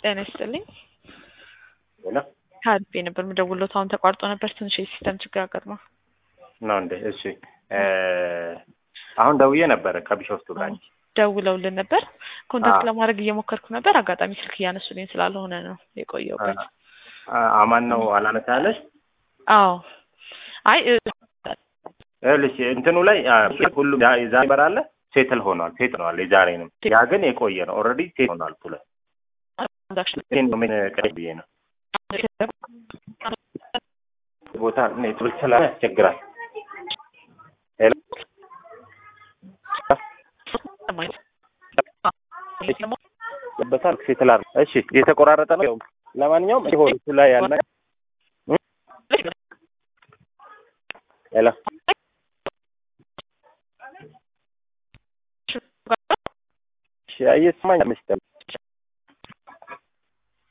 ጤና ይስጥልኝ እና ሀልፍ ነበር የምደውለው አሁን ተቋርጦ ነበር ትንሽ ሲስተም ችግር አጋጥሞ ነው እንዴ እሺ አሁን ደውዬ ነበር ከቢሾፍቱ ብራንች ደውለውልን ነበር ኮንታክት ለማድረግ እየሞከርኩ ነበር አጋጣሚ ስልክ ያነሱልኝ ስላልሆነ ነው የቆየሁበት አማን ነው አላነሳለሽ አዎ አይ እልሽ እንትኑ ላይ ሁሉ ዛሬ በራለ ሴትል ሆኗል የዛሬንም ያ ግን የቆየ ነው ኦሬዲ ሴት ሆኗል ፑለ ምን ቀርብዬ ነው ቦታ ኔትወርክ ሰላም ያስቸግራል በታል ሴትላር እሺ የተቆራረጠ ነው ለማንኛውም ይሆን ላይ ያለ ሄሎ እሺ አይስማኝ መስጠት